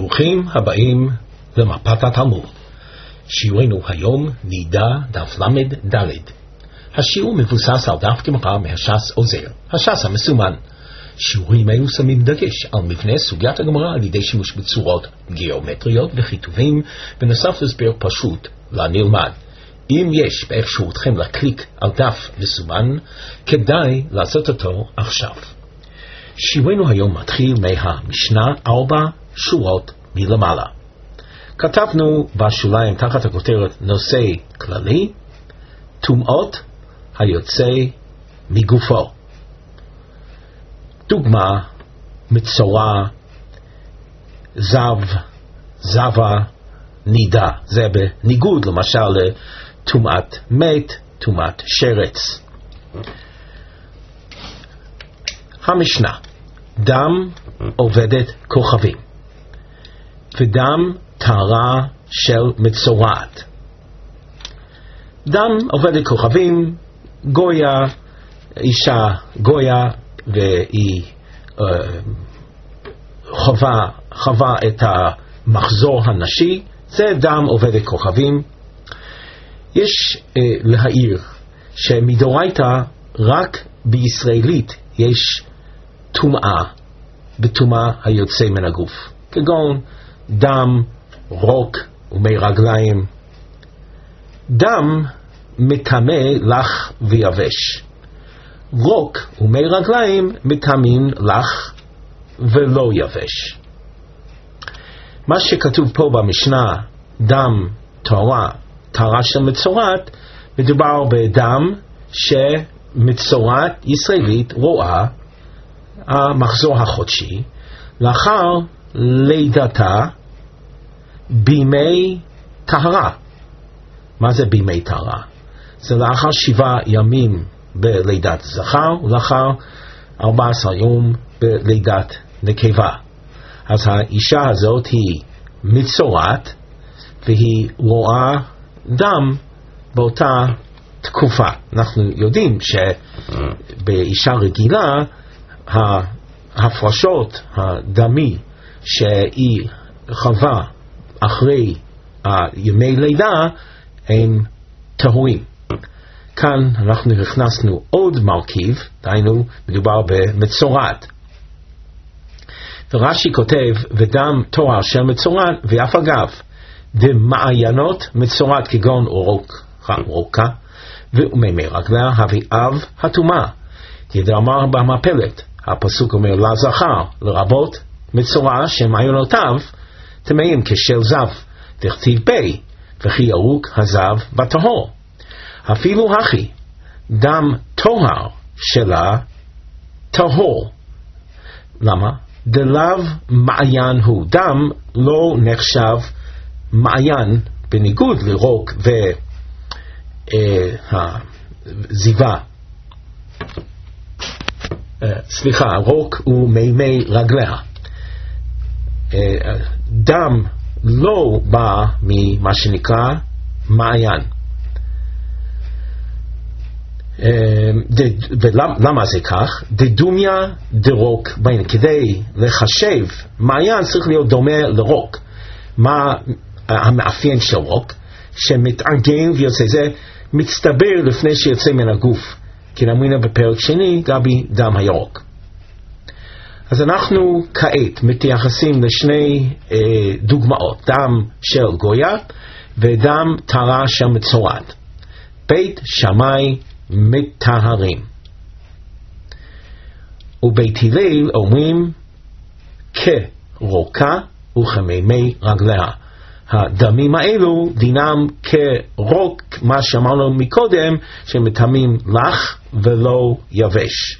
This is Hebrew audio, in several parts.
ברוכים הבאים למפת התלמוד. שיעורנו היום נידה דף למד ד'. השיעור מבוסס על דף גמרא מהש"ס עוזר, הש"ס המסומן. שיעורים אלו שמים דגש על מבנה סוגיית הגמרא על ידי שימוש בצורות גיאומטריות וכיתובים, בנוסף להסבר פשוט לנלמד. אם יש באפשרותכם לקליק על דף מסומן, כדאי לעשות אותו עכשיו. שיעורנו היום מתחיל מהמשנה 4 שורות מלמעלה. כתבנו בשוליים תחת הכותרת נושא כללי, טומאות היוצא מגופו. דוגמה, מצורע, זב, זבה, נידה. זה בניגוד למשל לטומאת מת, טומאת שרץ. המשנה, דם עובדת כוכבים, ודם טהרה של מצורעת. דם עובדת כוכבים, גויה, אישה גויה, והיא חווה את המחזור הנשי, זה דם עובדת כוכבים. יש להעיר שמדאורייתא רק בישראלית יש טומאה בטומאה היוצא מן הגוף, כגון דם, רוק ומי רגליים. דם מטמא לח ויבש, רוק ומי רגליים מטמאים לח ולא יבש. מה שכתוב פה במשנה, דם טהרה של מצורעת, מדובר בדם שמצורעת ישראלית רואה המחזור החודשי לאחר לידתה בימי טהרה. מה זה בימי טהרה? זה לאחר 7 ימים בלידת זכר ולאחר 14 יום בלידת נקבה. אז האישה הזאת היא מצורעת והיא רואה דם באותה תקופה. אנחנו יודעים שבאישה רגילה ההפרשות הדמי שהיא חווה אחרי ימי לידה הם טהורים. כאן אנחנו הכנסנו עוד מרכיב, דהיינו מדובר במצורעת. ורש"י כותב, ודם טוהר של מצורעת, ואף אגב, דמעיינות מצורעת כגון רוקה, וממי רגליה הביאב הטומאה. ידאמר במפלת, הפסוק אומר לזכר, לרבות מצורע שמעיינותיו טמאים כשל זב, דכתיב בי, וכי ירוק הזב בטהור. אפילו הכי, דם טוהר שלה טהור. למה? דלאו מעיין הוא. דם לא נחשב מעיין, בניגוד לרוק וזיבה. רוק ומימי רגליה. דם לא בא ממה שנקרא מעיין. ולמה זה כך? דדומיה דרוק בין. כדי לחשב מעיין צריך להיות דומה לרוק. מה המאפיין של רוק? שמתארגן ויוצא, זה מצטבר לפני שיוצא מן הגוף, כי נאמרינו בפרק שני גבי דם הירוק. אז אנחנו כעת מתייחסים לשני דוגמאות, דם של גויה ודם טהרה של מצורעת. בית שמאי מטהרים, ובית הלל אומרים כרוקה וכמימי רגליה. הדמים האלו דינם כרוק, מה שאמרנו מקודם, שמטמאים לח ולא יבש.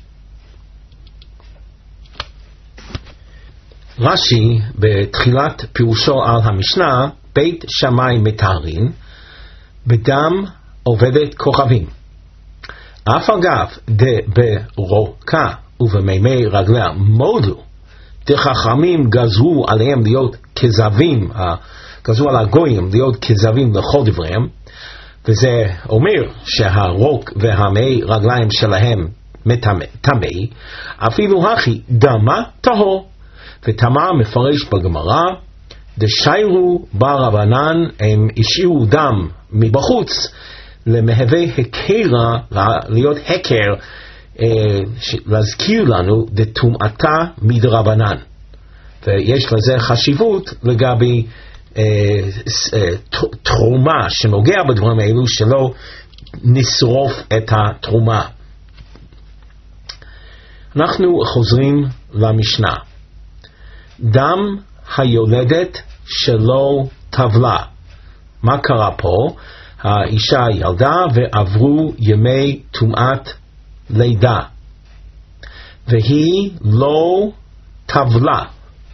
רש"י בתחילת פירושו על המשנה, בית שמאי מטהרים, בדם עובדת כוכבים. אף אגב ברוקה ובמימי רגליה מודו, דחכמים גזרו עליהם להיות כזבים, גזרו על הגויים להיות כזבים לכל דבריהם, וזה אומר שהרוק והמי רגליים שלהם טמא, אפילו הכי דמה טהור. וטמא מפרש בגמרא דשיירו ברבנן, הם השאירו דם מבחוץ למהווה הקרה, להיות הקר, להזכיר לנו דתומעתה מדרבנן. ויש לזה חשיבות לגבי תרומה שנוגע בדברים האלו, שלא נשרוף את התרומה. אנחנו חוזרים למשנה. דם היולדת שלא טבלה. מה קרה פה? האישה ילדה ועברו ימי טומאת לידה, והיא לא טבלה.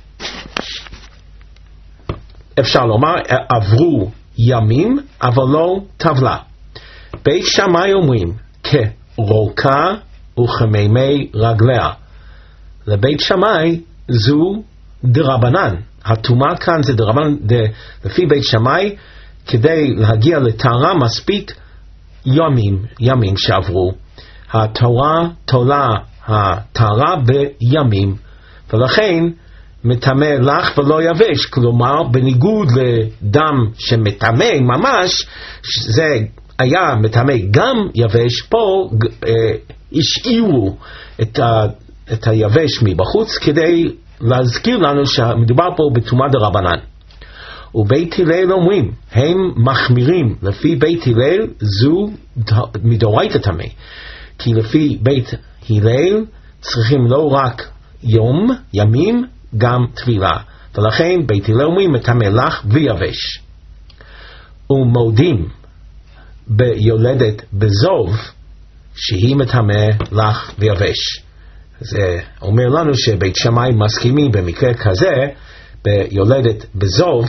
אפשר לומר עברו ימים אבל לא טבלה. בית שמאי אומרים כרוקה וכמימי רגליה. לבית שמאי זו דרבנן. הטומאה כאן זה דרבנן. לפי בית שמאי, כדי להגיע לטהרה מספיק ימים שעברו. התורה תולה הטהרה בימים, ולכן מטמא לך ולא יבש. כלומר, בניגוד לדם שמטמא ממש, זה היה מטמא גם יבש, פה השאירו את היבש מבחוץ כדי להזכיר לנו שמדובר פה בטומאה דרבנן. ובית הלל אומרים, הם מחמירים. לפי בית הלל זו מדאורייתא טמא, כי לפי בית הלל צריכים לא רק ימים, גם טבילה, ולכן בית הלל אומרים מטמא לך ויבש. ומודים ביולדת בזוב שהיא מטמא לך ויבש. זה אומר לנו שבית שמאי מסכימים במקרה כזה ביולדת בזוב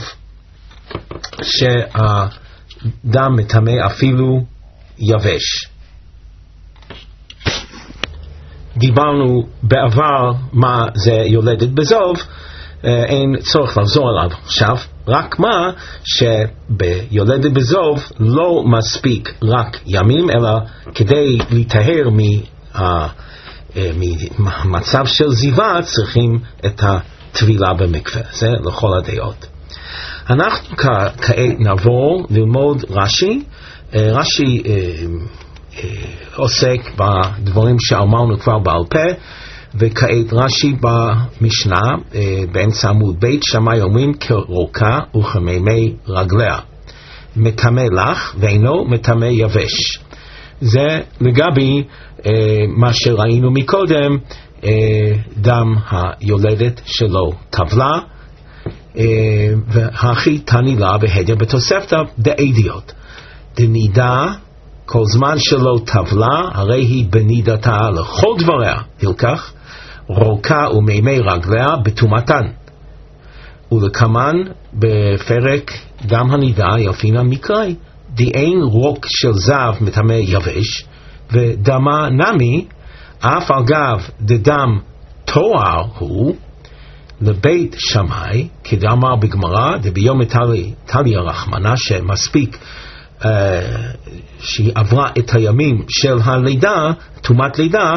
שהדם מטמא אפילו יבש. דיברנו בעבר מה זה יולדת בזוב, אין צורך לחזור עליו עכשיו, רק מה שביולדת בזוב לא מספיק רק ימים, אלא כדי להיטהר ממצב של זיווה צריכים את הטבילה במקווה. זה לכל הדעות. אנחנו כעת נעבור ללמוד רש"י. רש"י עוסק בדברים שאמרנו כבר בעל פה, וכעת רש"י במשנה באמצע עמוד בית שמאי אומרים כרוקה וכמימי רגליה, מטמא לך ואינו מטמא יבש. זה לגבי מה שראינו מקודם, דם היולדת שלו טבלה, והכי תנילה בהדר בתוספתא דאידיוט דנידה כל זמן שלא טבלה, הרי היא בנידתה לכל דבריה, הלקח רוקה ומימי רגליה בטומאתן. ולקמן בפרק דם הנידה יפינה מקראי, אין רוק של זב מטמא יבש, ודמה נמי, אף על גב דדם תואר הוא, לבית שמאי, כדאמר בגמרא, דביום תליה רחמנה, שמספיק שהיא עברה את הימים של הלידה, טומאת לידה,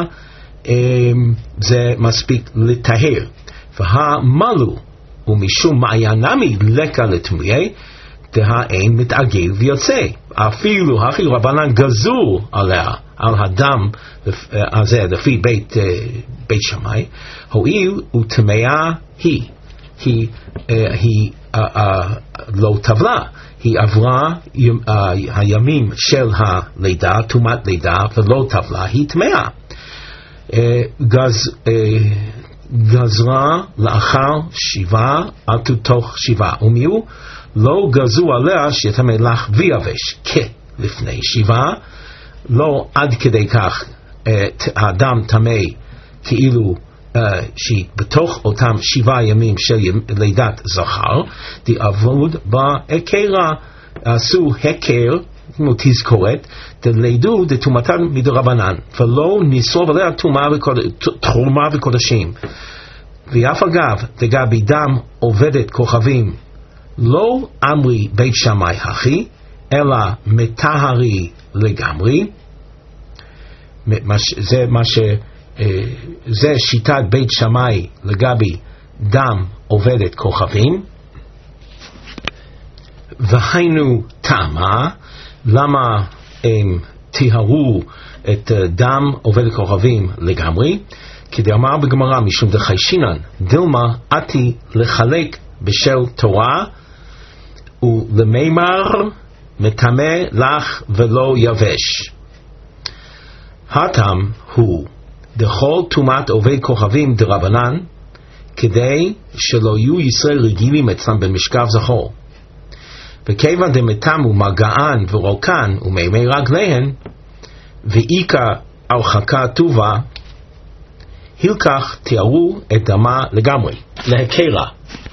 זה מספיק לטהר. והמלו, ומשום מעיינמי לקה לטמאי, דהאין מתעגל ויוצא. אפילו הכי רבנן גזור עליה, על הדם הזה לפי בית שמאי, הואיל וטמאה היא לא טבלה, היא עברה הימים של הלידה, טומאת לידה, ולא טבלה, היא טמאה. גזרה לאחר שבעה עד תוך שבעה, ומיהו לא גזו עליה שיטמא לך ויבש כלפני שבעה, לא עד כדי כך האדם טמא כאילו שהיא בתוך אותם 7 ימים של לידת זכר, דעבוד בהקרה, עשו הקר, כמו תזכורת, דלידו דתומתן מדרבנן, ולא נשרוף עליה תרומה וקודשים. ואף אגב, דגבי דם עובדת כוכבים, לא אמרי בית שמאי הכי, אלא מטהרי לגמרי. זה שיטת בית שמאי לגבי דם עובדת כוכבים. והיינו טעמה, למה הם טיהרו את דם עובד כוכבים לגמרי? כדי אמר בגמרא משום דחיישינן דילמה עתי לחלק בשל תורה ולמימר מטמא לך ולא יבש. הטעם הוא דכל טומאת עובד כוכבים דרבנן, כדי שלא יהיו ישראל רגילים אצלם במשכב זכור, וכיוון דמטמאו מגען ורוקן ומימי רגליהן ואיכא הרחקה טובה, הלקח תיארו את דמה לגמרי להקרה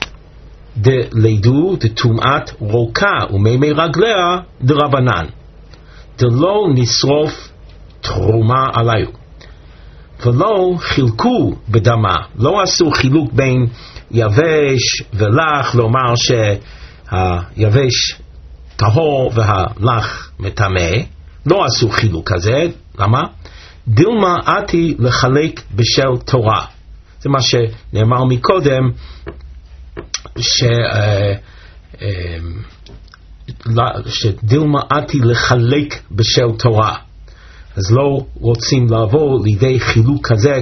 דלידו דטומאת רוקה ומימי רגליה דרבנן, דלא נשרוף תרומה עליו, ולא חילקו בדמה, לא עשו חילוק בין יבש ולח, לומר שהיבש טהור והלח מטמא, לא עשו חילוק כזה. למה? דילמה עתי לחלק בשל תורה. זה מה שנאמר מקודם, שדילמה עתי לחלק בשל תורה. אז לא רוצים לעבור לידי חילוק כזה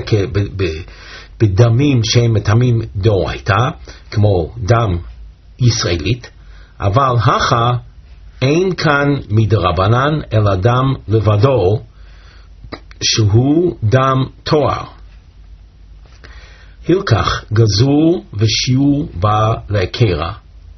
בדמים שהם מטמאים דאורייתא, כמו דם ישראלית, אבל הכא אין כאן מדרבנן אלא דם לבדו, שהוא דם תואר. הלקח גזור ושיעור בה להקרה.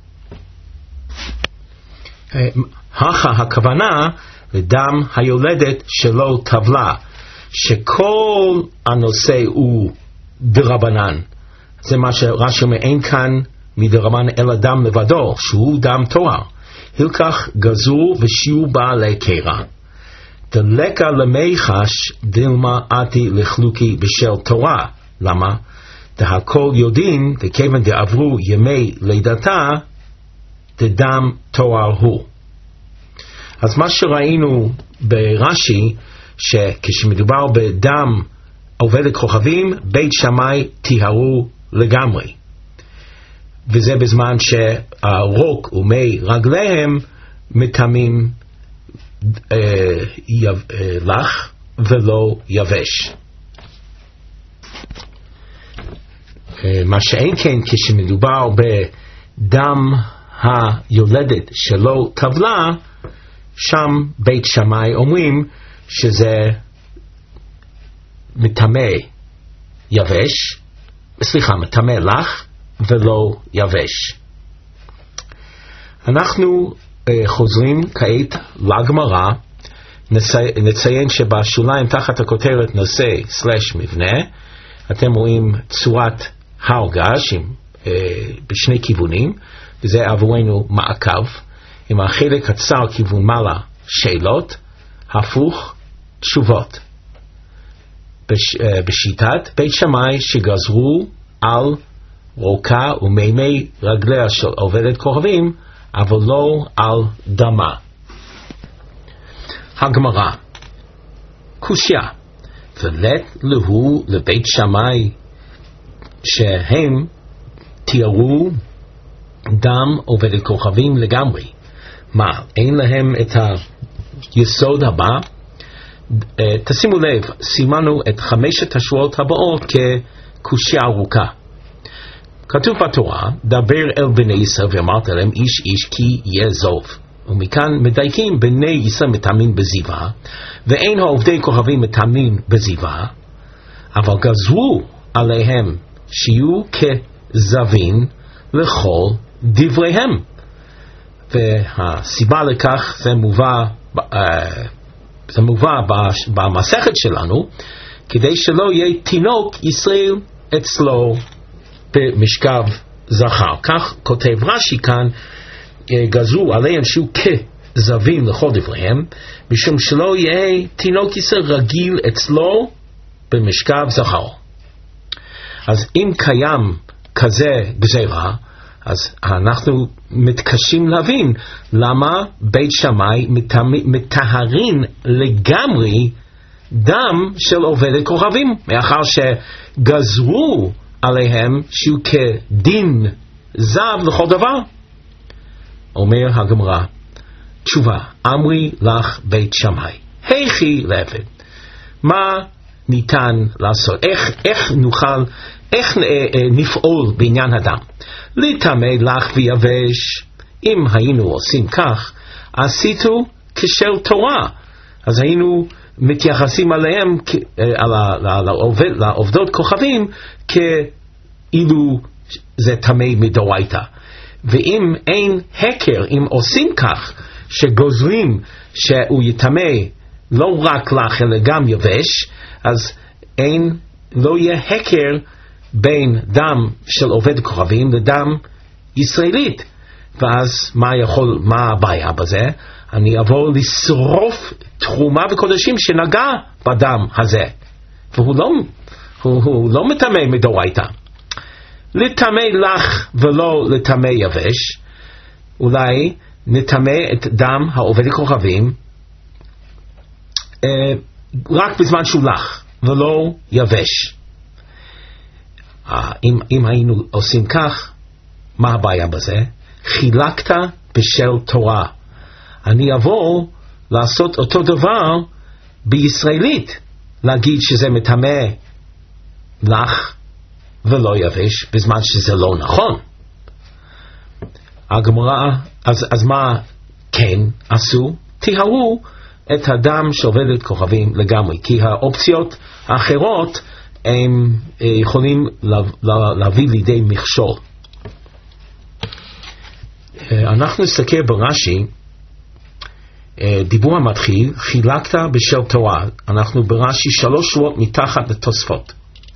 הכא הכוונה לדם היולדת שלא טבלה, שכל הנושא הוא דרבנן. זה מה שרש"י אומר, אין כאן מדרבנן אלא דם לבדו, שהוא דם תואר. הלקח גזור ושיעור בה להקרה. דלקה למי חש דילמה עתי לחלוקי בשל תורה. למה? דהכל יודעים, וכיוון דעברו ימי לידתה, דדם תואר הוא. אז מה שראינו ברש"י, שכשמדובר בדם עובד כוכבים, בית שמאי טיהרו לגמרי. וזה בזמן שהרוק ומי רגליהם מטמאים לח ולא יבש. מה שאין כן כשמדובר בדם היולדת שלא טבלה, שם בית שמאי אומרים שזה מטמא לח ולא יבש. אנחנו חוזרים כעת לגמרא. נציין שבשוליים תחת הכותרת נושא / מבנה אתם רואים צורת הר געש בשני כיוונים, וזה עבורנו מעקב. עם החלק קצר כיוון מעלה שאלות, הפוך תשובות. בשיטת בית שמאי שגזרו על רוקה ומימי רגליה של עובדת כוכבים, אבל לא על דמה. הגמרא קושיה, ולת להו לבית שמאי שהם תיארו דם עובדת כוכבים לגמרי. מה, אין להם את היסוד הבא? תשימו לב, סימנו את 5 השבועות הבאות כקושיה ארוכה. כתוב בתורה, דבר אל בני ישראל ואמרת להם איש איש כי יעזוב. ומכאן מדייקים, בני ישראל מטמאים בזיווה, ואין העובדי כוכבים מטמאים בזיווה, אבל גזרו עליהם שיהיו כזבין לכל דבריהם. והסיבה לכך זה מובא במסכת שלנו, כדי שלא יהיה תינוק ישראל אצלו במשכב זכר. כך כותב רש"י כאן, גזרו עליהם שיהיו כזבין לכל דבריהם, משום שלא יהיה תינוק ישראל רגיל אצלו במשכב זכר. אז אם קיים כזה גזירה, אז אנחנו מתקשים להבין למה בית שמאי מטהרים לגמרי דם של עובדת כוכבים, מאחר שגזרו עליהם שהוא כדין זב לכל דבר. אומר הגמרא, תשובה, אמרי לך בית שמאי, היכי לעבד. מה ניתן לעשות? איך נפעול בעניין הדם? לטמא לך ויבש. אם היינו עושים כך, עשיתו כשל תורה. אז היינו מתייחסים עליהם, לעובדות כוכבים, כאילו זה טמא מדאורייתא. ואם אין הכר, אם עושים כך, שגוזרים שהוא יטמא לא רק לך אלא גם יבש, אז לא יהיה הכר בין דם של עובד כוכבים לדם ישראלית. ואז מה הבעיה בזה? אני אבוא לשרוף תרומה וקודשים שנגע בדם הזה, והוא לא מטמא מדאורייתא. לטמא לך ולא לטמא יבש, אולי נטמא את דם העובד כוכבים רק בזמן שהוא לך ולא יבש. אם היינו עושים כך, מה הבעיה בזה? חילקת בשל תורה. אני אבוא לעשות אותו דבר בישראלית, להגיד שזה מטמא לך ולא יבש, בזמן שזה לא נכון. הגמרא, אז מה כן עשו? תיארו את הדם שעובדת כוכבים לגמרי, כי האופציות האחרות הם יכולים להביא לידי מכשול. אנחנו נסתכל ברש"י, דיבור המתחיל, חילקת בשל תורה. אנחנו ברש"י 3 שורות מתחת לתוספות.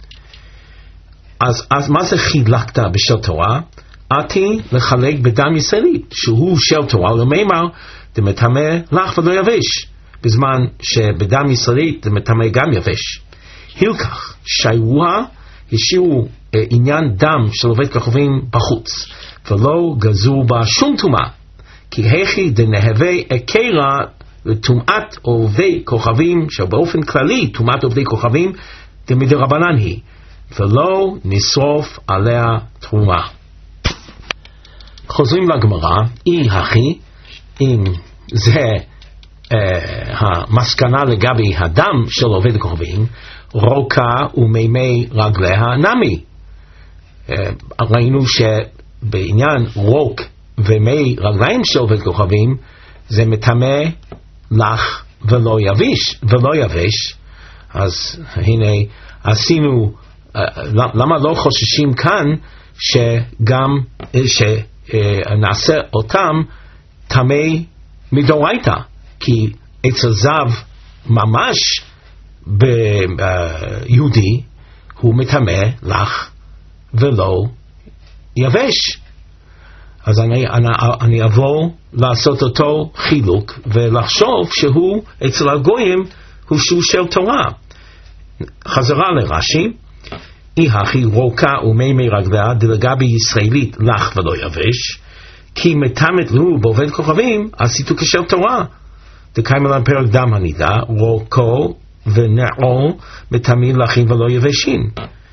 אז מה זה חילקת בשל תורה? עתי לחלק בדם ישראלי, שהוא של תורה, למימר, זה מטמא לך ולא יבש, בזמן שבדם ישראלי זה מטמא גם יבש. הילקח, שיירוה, השאירו עניין דם של עובד כוכבים בחוץ, ולא גזרו בה שום טומאה, כי הכי דנהווה הקרה לטומאת עובדי כוכבים, שבאופן כללי טומאת עובדי כוכבים דמדרבנן היא, ולא נשרוף עליה תרומה. חוזרים לגמרא, אי הכי, אם זה המסקנה לגבי הדם של עובד כוכבים, רוקה ומימי רגליה נמי. ראינו שבעניין רוק ומי רגליים של עובד כוכבים, זה מטמא לך ולא יבש. אז הנה עשינו, למה לא חוששים כאן שגם שנעשה אותם טמא מדאורייתא? כי אצל זב ממש ביהודי הוא מטמא לך ולא יבש. אז אני אבוא לעשות אותו חילוק ולחשוב שהוא אצל הגויים הוא שהוא של תורה. חזרה לרש"י, אי הכי רוקה ומימי רגליה דלגבי ישראלית לך ולא יבש, כי מטמאת לו בעובד כוכבים עשיתו כשל תורה. דקיימה להם פרק דם הנידה, רוקו ונעו מטמאים לחים ולא יבשים.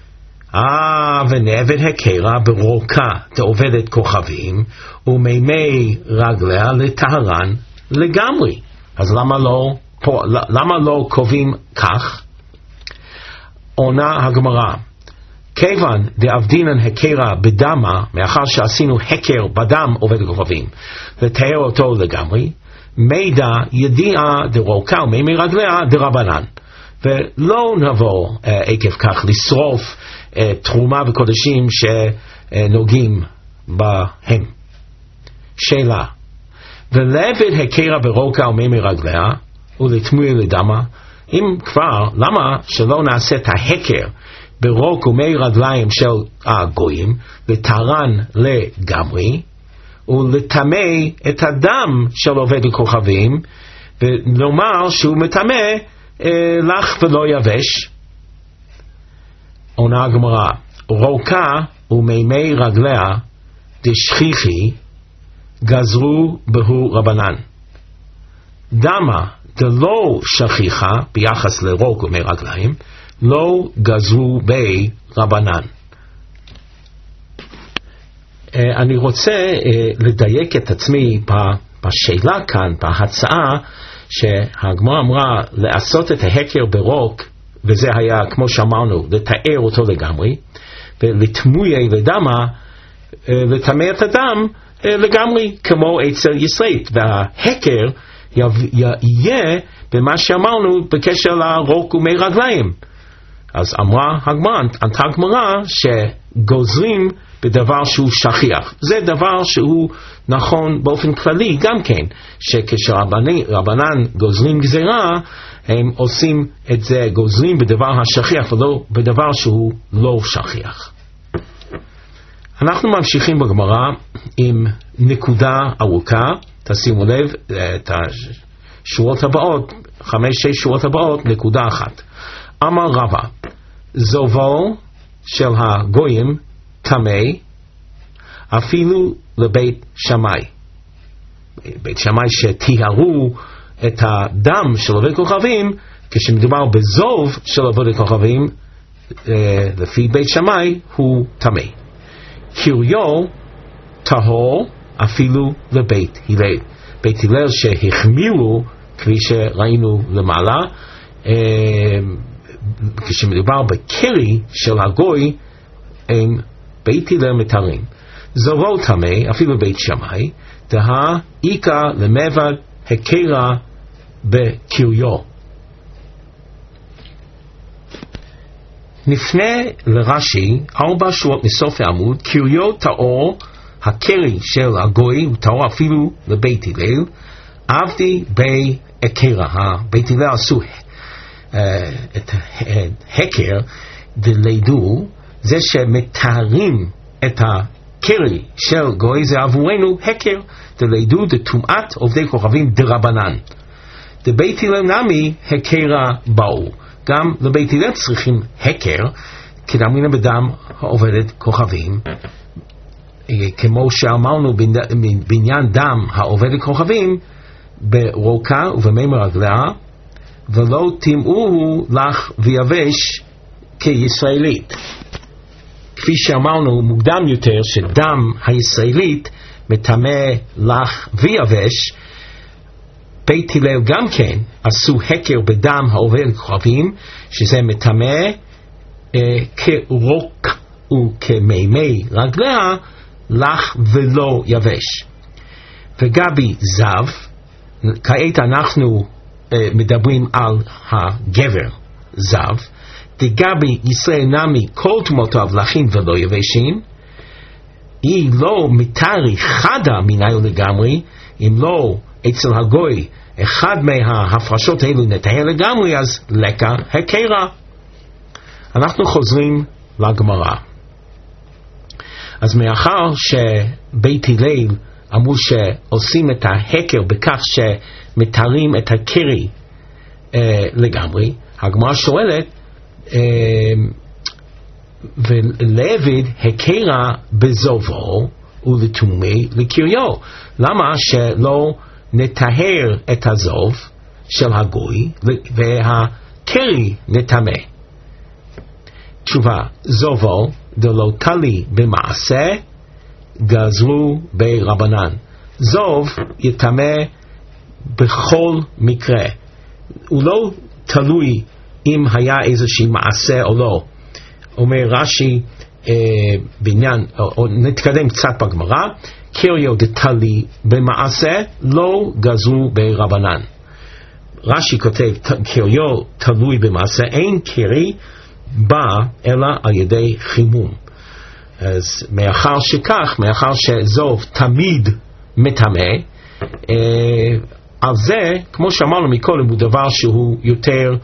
ונעבד הקרה ברוקה דעובדת כוכבים ומימי רגליה לטהרן לגמרי. אז למה לא קובעים כך? עונה הגמרא, כיוון דאבדינן הקרה בדמה, מאחר שעשינו הקר בדם עובד כוכבים לתאר אותו לגמרי, מידע ידיעה דרוקה ומימי רגליה דרבנן, ולא נבוא עקב כך לשרוף תרומה וקודשים שנוגעים בהם. שאלה, ולעבד הקרה ברוקה ומימי רגליה ולתמוה לדמה, אם כבר, למה שלא נעשה את ההקר ברוק ומי רגליים של הגויים לטהרן לגמרי ולטמא את הדם של עובד הכוכבים ולומר שהוא מטמא לך ולא יבש? עונה הגמרא, רוקה ומימי רגליה דשכיחי גזרו בהו רבנן, דמה דלא שכיחה ביחס לרוק ומי רגליים לא גזרו בי רבנן. אני רוצה לדייק את עצמי בשאלה כאן, בהצעה שהגמרא אמרה לעשות את ההקר ברוק, וזה היה כמו שאמרנו לתאר אותו לגמרי, ולתמויה לדמה לטמא את הדם לגמרי כמו אצל ישראלית, וההקר יהיה במה שאמרנו בקשר לרוק ומי רגליים. אז אמרה הגמרא, ענתה הגמרא שגוזרים בדבר שהוא שכיח. זה דבר שהוא נכון באופן כללי גם כן, שכשרבנן גוזרים גזירה, הם עושים את זה, גוזרים בדבר השכיח ולא בדבר שהוא לא שכיח. אנחנו ממשיכים בגמרא עם נקודה ארוכה, תשימו לב את השורות הבאות, 5-6 שורות הבאות, נקודה אחת. אמר רבא, זובו של הגויים טמא אפילו לבית שמאי. בית שמאי שתיארו את הדם של עובד כוכבים, כשמדובר בזוב של עובד כוכבים, לפי בית שמאי הוא טמא. קריו טהור אפילו לבית הלל. בית הלל שהחמירו, כפי שראינו למעלה, כשמדובר בקרי של הגוי, הם בית הלל מתארים. זובו טמא אפילו בית שמאי, דהה איקה למבד הקרה בקריו. נפנה לרש"י 4 שורות מסוף העמוד. קריו טהור, הקרי של הגוי הוא טהור אפילו לבית הלל, עבדי בי הקרה. בית הלל עשו את הקר דלידו, זה שמתארים את הקרי של גוי, זה עבורנו הקר דלידו דטומאת עובדי כוכבים דרבנן. דבית הלל נמי הקרה באו. גם לבית הלל צריכים הקר, כדאמרינן בדם העובדת כוכבים, כמו שאמרנו בעניין דם העובדת כוכבים, ברוקה ובמי מרגליה, ולא תמאוהו לך ויבש כישראלית. כפי שאמרנו מוקדם יותר, שדם הישראלית מטמא לך ויבש, בית הלל גם כן עשו הקר בדם העובד כוכבים, שזה מטמא כרוק וכמימי רגליה, לך ולא יבש. וגבי זב, כעת אנחנו מדברים על הגבר זב, דגבי ישראל נמי כל תמותיו לחים ולא יבשים, היא לא מתארי חדה מנהל לגמרי, אם לא אצל הגוי אחד מההפרשות האלו נטהר לגמרי, אז לקה הקרה. אנחנו חוזרים לגמרא. אז מאחר שבית הלל אמרו שעושים את ההקר בכך שמתארים את הקרי לגמרי, הגמרא שואלת, ולעבד הקרה בזובו ולתומי לקריו. למה שלא נטהר את הזוב של הגוי והקרי נטמא? תשובה, זובו דלא תלי במעשה גזרו ברבנן. זוב יטמא בכל מקרה, הוא לא תלוי אם היה איזושהי מעשה או לא. אומר רש"י בעניין, או נתקדם קצת בגמרא, קריו דתלי במעשה לא גזרו ברבנן. רש"י כותב קריו תלוי במעשה, אין קרי בא אלא על ידי חימום. אז מאחר שכך, מאחר שזוב תמיד מטמא, על זה, כמו שאמרנו מקודם, הוא דבר שהוא יותר,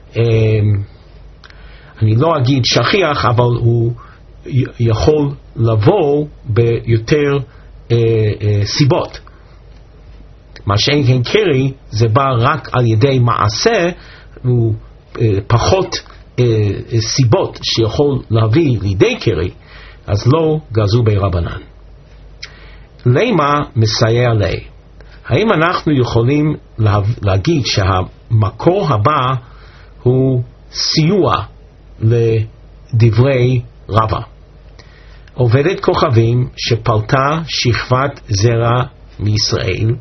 אני לא אגיד שכיח, אבל הוא יכול לבוא ביותר סיבות. מה שאין כן קרי, זה בא רק על ידי מעשה, הוא פחות סיבות שיכול להביא לידי קרי, אז לא גזרו ברבנן. למה מסייע לי? האם אנחנו יכולים להגיד שהמקור הבא הוא סיוע לדברי רבא? עובדת כוכבים שפלטה שכבת זרע מישראל,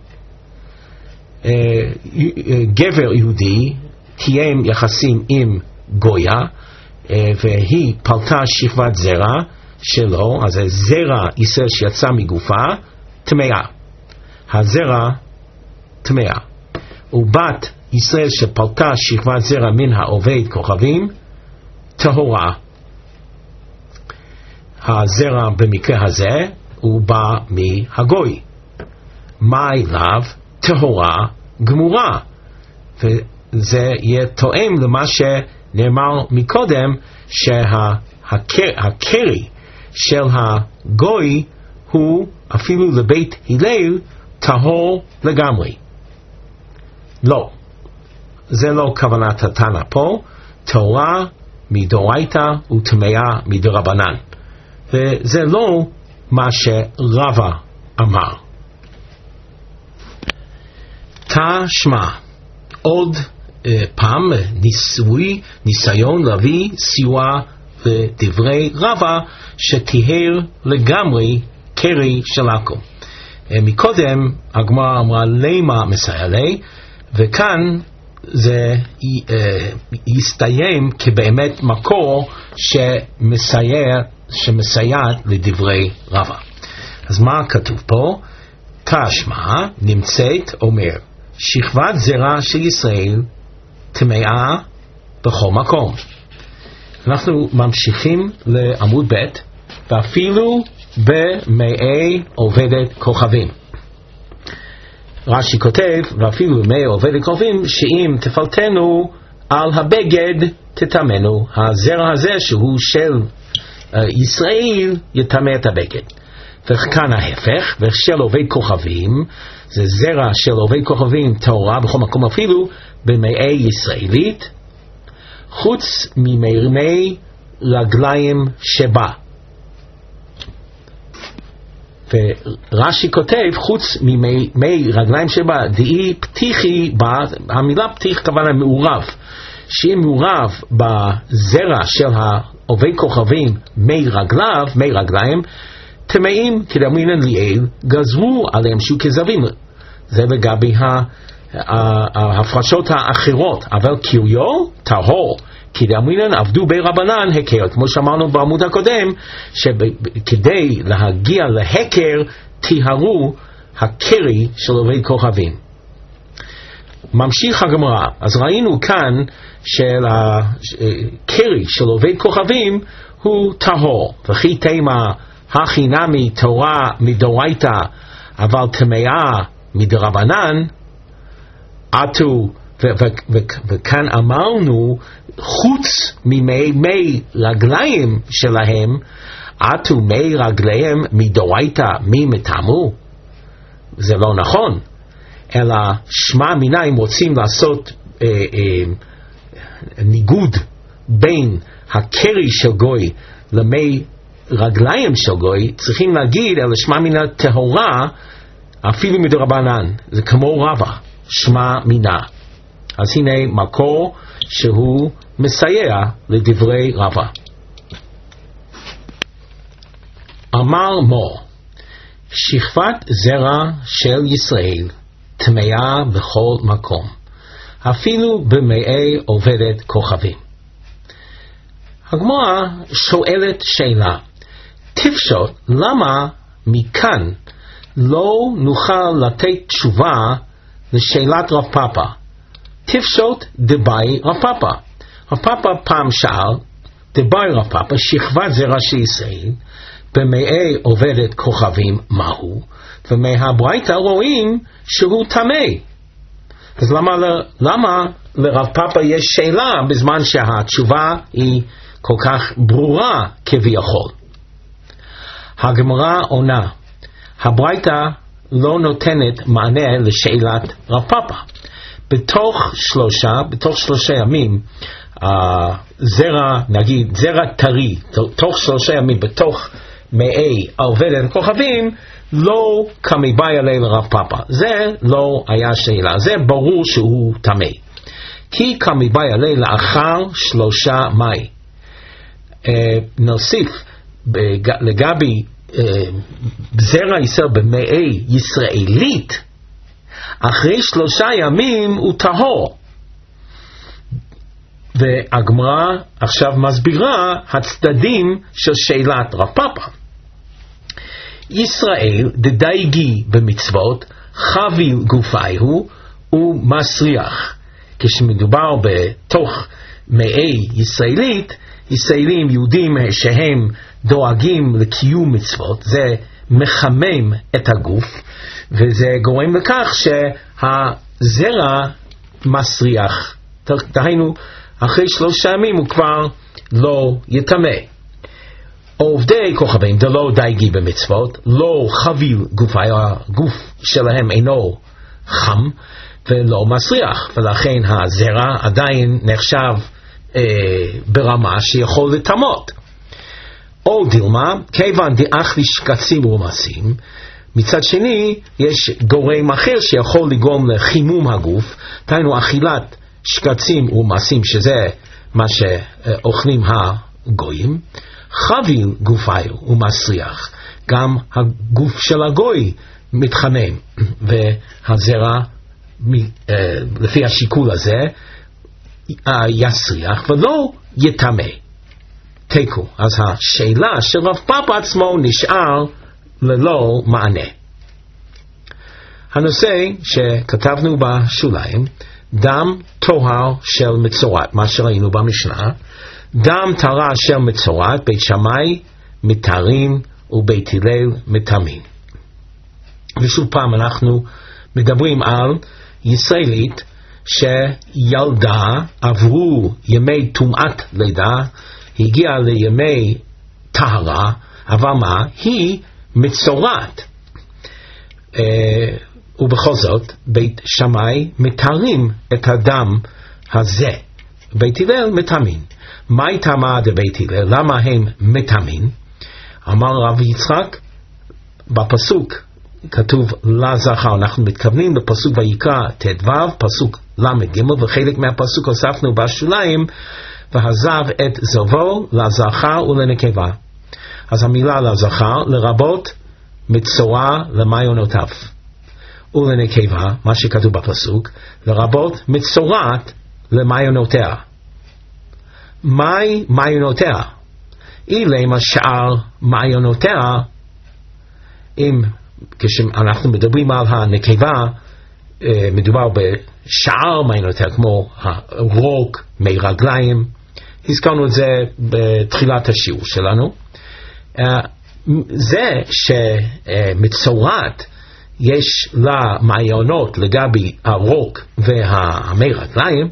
גבר יהודי קיים יחסים עם גויה, והיא פלטה שכבת זרע שלו, אז זרע ישראל שיצא מגופה טמאה, הזרע טמאה. ובת ישראל שפלטה שכבת זרע מן העובד כוכבים טהורה. הזרע במקרה הזה הוא בא מהגוי, מה אליו? טהורה גמורה, וזה יהיה תואם למה שנאמר מקודם, שהקרי של הגוי הוא אפילו לבית הלל טהור לגמרי. לא, זה לא כוונת התנא פה. טהורה מדאורייתא וטמאה מדרבנן, וזה לא מה שרבא אמר. תשמע, עוד פעם ניסיון להביא סיוע לדברי רבא שטיהר לגמרי קרי של עכו. מקודם הגמרא אמרה למה מסייע לי, וכאן זה יסתיים כבאמת מקור שמסייע לדברי רבא. אז מה כתוב פה? תשמע נמצאת אומר שכבת זרע של ישראל טמאה בכל מקום. אנחנו ממשיכים לעמוד ב', ואפילו במאי עובדת כוכבים. רש"י כותב, ואפילו במאי עובדת כוכבים, שאם תפלטנו על הבגד תטמנו. הזרע הזה שהוא של ישראל יטמא את הבגד. וכאן ההפך, ושל עובד כוכבים, זה זרע של עובד כוכבים טהורה בכל מקום, אפילו במאי ישראלית, חוץ ממי רגליים שבה. ורש"י כותב חוץ ממי רגליים שבה, דאי פתיחי בה, המילה פתיח כוונה מעורב, שאם מעורב בזרע של העובד כוכבים מי רגליים, טמאים כדאמרינן ליאל, גזרו עליהם שהוא כזבים. זה לגבי ההפרשות האחרות, אבל קיריו טהור, כדאמרינן עבדו ברבנן הקר, כמו שאמרנו בעמוד הקודם, שכדי להגיע להקר טיהרו הקרי של עובד כוכבים. ממשיך הגמרא, אז ראינו כאן של הקרי של עובד כוכבים הוא טהור, וכי תימה הכי נמי תורה מדאורייתא אבל טמאה מדרבנן, עטו, וכאן אמרנו חוץ ממי רגליים שלהם, עטו מי רגליהם מדאורייתא מי מטמאו. זה לא נכון, אלא שמע מינה אם רוצים לעשות ניגוד בין הקרי של גוי למי רגליים של גוי, צריכים להגיד אלא שמע מינה טהורה אפילו מדרבנן. זה כמו רבא, שמע מינה. אז הנה מקור שהוא מסייע לדברי רבא. אמר מור, שכבת זרע של ישראל טמאה בכל מקום, אפילו במאי עובדת כוכבים. הגמרא שואלת שאלה, תפשוט למה מכאן לא נוכל לתת תשובה לשאלת רב פאפא? תפשוט דבאי רב פאפא. רב פאפא פעם שאל, דבאי רב פאפא, שכבת זרע של ישראל במאי עובדת כוכבים מהו? ומהברייתא רואים שהוא טמא. אז למה לרב פאפא יש שאלה בזמן שהתשובה היא כל כך ברורה כביכול? הגמרא עונה, הברייתא לא נותנת מענה לשאלת רב פאפא. בתוך שלושה ימים, זרע טרי, תוך 3 ימים בתוך מאי עובדת כוכבים, לא כמבאי עלי לרב פאפא. זה לא היה שאלה, זה ברור שהוא טמא. כי כמבאי עלי לאחר 3 מאי. נוסיף, לגבי זרע ישראל במאי ישראלית, אחרי 3 ימים הוא טהור. והגמרא עכשיו מסבירה הצדדים של שאלת רב פאפא. ישראל דדייגי במצוות חביל גופייהו ומסריח. כשמדובר בתוך מאי ישראלית, ישראלים יהודים שהם דואגים לקיום מצוות, זה מחמם את הגוף, וזה גורם לכך שהזרע מסריח. דהיינו, אחרי 3 ימים הוא כבר לא יטמא. עובדי כוכבים דלא דייגי במצוות, לא חביל הגוף שלהם אינו חם ולא מסריח, ולכן הזרע עדיין נחשב ברמה שיכול לטמות. או דילמה, כיוון דאכלי שקצים ומעשים, מצד שני יש גורם אחר שיכול לגרום לחימום הגוף, דהיינו אכילת שקצים ומעשים, שזה מה שאוכלים הגויים. חביל גופיו ומסריח, גם הגוף של הגוי מתחמם, והזרע לפי השיקול הזה יסריח ולא יטמא. תיקו. אז השאלה של רב פאפא עצמו נשאר ללא מענה. הנושא שכתבנו בשוליים, דם טוהר של מצורעת, מה שראינו במשנה, דם טהרה של מצורעת, בית שמאי מתארים ובית הלל מטמאים. ושוב פעם אנחנו מדברים על ישראלית שילדה, עברו ימי טומאת לידה, הגיעה לימי טהרה, אבל מה? היא מצורעת. ובכל זאת, בית שמאי מתארים את הדם הזה. בית הלל מטמאים. מהי טמאה דבית הלל? למה הם מטמאים? אמר רב יצחק, בפסוק כתוב לזכר, אנחנו מתכוונים לפסוק ויקרא ט"ו, פסוק ל"ג, וחלק מהפסוק הוספנו בשוליים, ועזב את זרעו לזכר ולנקבה. אז המילה לזכר לרבות מצורע למעיונותיו, ולנקבה, מה שכתוב בפסוק, לרבות מצורעת למעיונותיה. מהי מעיונותיה? אילם השאר מעיונותיה, אם כשאנחנו מדברים על הנקבה, מדובר בשאר מעיונותיה, כמו הרוק, מי רגליים. הזכרנו את זה בתחילת השיעור שלנו. זה שמצורעת יש לה מעיינות לגבי הרוק והמי רגליים,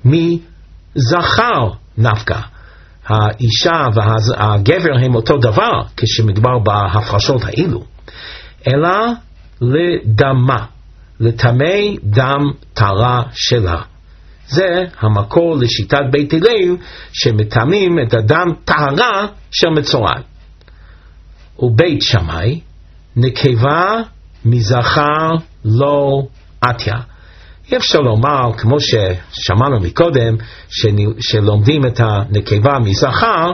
מזכר נפקא. האישה והגבר הם אותו דבר כשמדובר בהפרשות האלו, אלא לדמה, לטמא דם טהרה שלה. זה המקור לשיטת בית הלל שמטמאים את הדם טהרה של מצורעת. ובית שמאי, נקבה מזכר לא עטיה. אי אפשר לומר, כמו ששמענו מקודם, שלומדים את הנקבה מזכר,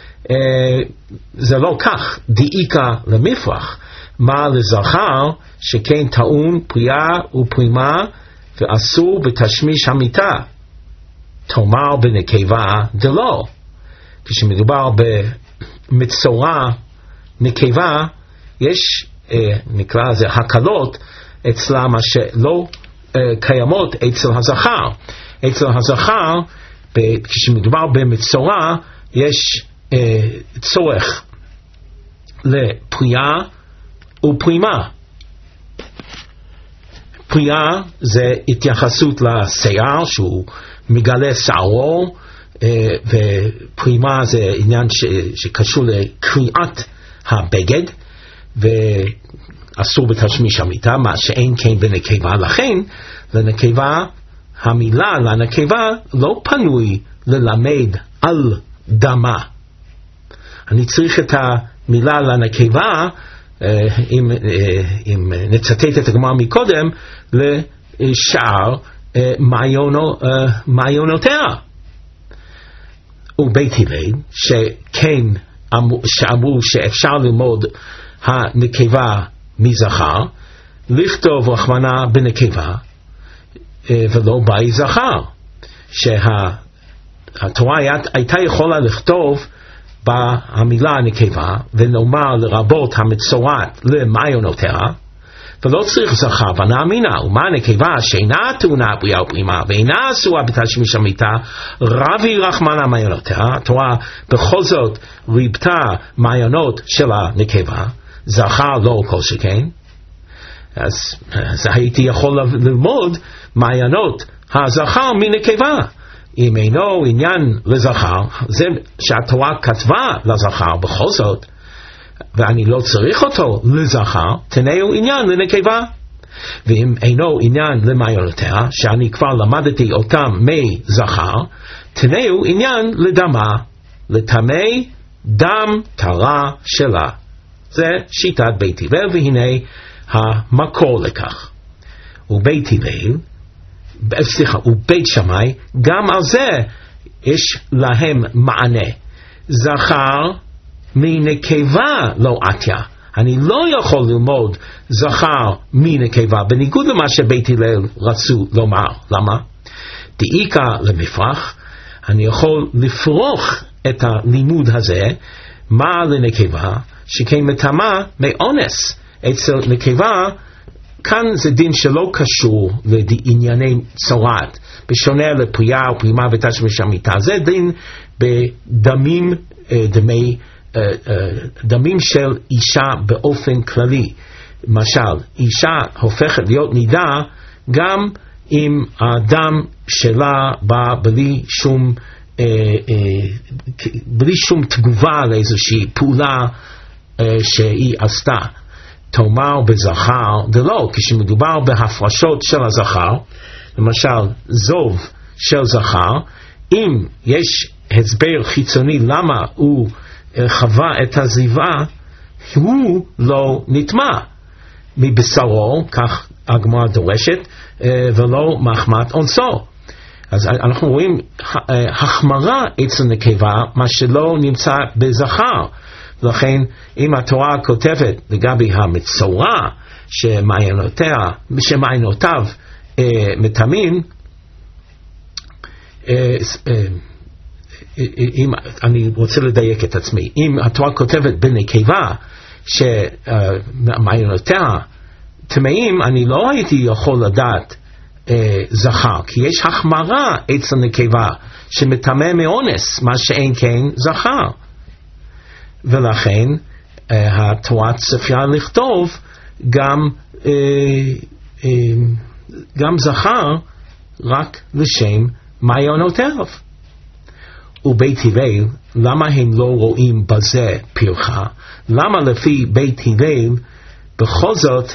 זה לא כך, דאיקה למפרח. מה לזכר שכן טעון פריאה ופרימה ואסור בתשמיש המיטה, תאמר בנקבה דלא. כשמדובר במצורע נקבה, יש נקרא זה הקלות אצלה מה שלא קיימות אצל הזכר. אצל הזכר כשמדובר במצורע יש צורך לפריאה ופרימה. פריאה זה התייחסות לשיער שהוא מגלה שערו, ופרימה זה עניין שקשור לקריאת הבגד, ואסור בתשמיש המיטה, מה שאין כן בנקבה. לכן לנקבה, המילה לנקבה לא פנוי ללמד על דמה. אני צריך את המילה לנקבה, אם נצטט את הגמרא מקודם, לשאר מעיונותיה. ובית הלל שכן שאמרו שאפשר ללמוד הנקבה מזכר, לכתוב רחמנה בנקבה ולא באי זכר, שהתורה הייתה יכולה לכתוב במילה נקבה ונאמר לרבות המצורעת למעיונותיה, ולא צריך זכר ונאמינה. ומה נקבה שאינה טעונה בריאה ופרימה ואינה אסורה בתשמיש המיטה, רבי רחמנה מעיונותיה. התורה בכל זאת ריבתה מעיינות של הנקבה, זכר לא כל שכן. אז הייתי יכול ללמוד מעיינות הזכר מנקבה. אם אינו עניין לזכר, זה שהתורה כתבה לזכר בכל זאת, ואני לא צריך אותו לזכר, תנאו עניין לנקבה. ואם אינו עניין למעיונותיה, שאני כבר למדתי אותם מזכר, תנאו עניין לדמה, לטמא דם תרה שלה. זה שיטת בית הלל, והנה המקור לכך. ובית הלל, ובית שמאי, גם על זה יש להם מענה. זכר מנקבה לא עטיה. אני לא יכול ללמוד זכר מנקבה, בניגוד למה שבית הלל רצו לומר. למה? דאיקה למפרח, אני יכול לפרוח את הלימוד הזה, מה לנקבה, שכן מטמא מאונס. אצל נקבה, כאן זה דין שלא קשור לענייני צורת, בשונה לפריאה ופרימה ותשמיש המיטה. זה דין בדמים, דמים של אישה באופן כללי. למשל, אישה הופכת להיות נידה גם אם הדם שלה בא בלי שום תגובה לאיזושהי פעולה שהיא עשתה. תאמר בזכר דלא, כשמדובר בהפרשות של הזכר, למשל זוב של זכר, אם יש הסבר חיצוני למה הוא חווה את הזיווה, הוא לא נטמא מבשרו, כך הגמרא דורשת, ולא מחמת אונסו. אז אנחנו רואים החמרה אצל נקבה, מה שלא נמצא בזכר. לכן אם התורה כותבת לגבי המצורע שמעיינותיו מטמאים, אם אני רוצה לדייק את עצמי, אם התורה כותבת בנקבה שמעיינותיה טמאים, אני לא הייתי יכול לדעת זכר, כי יש החמרה אצל נקבה שמטמא מאונס, מה שאין כן זכר. ולכן התורה צריכה לכתוב גם זכר רק לשם מעיינותיו. ובית הלל, למה הם לא רואים בזה פרחה? למה לפי בית הלל בכל זאת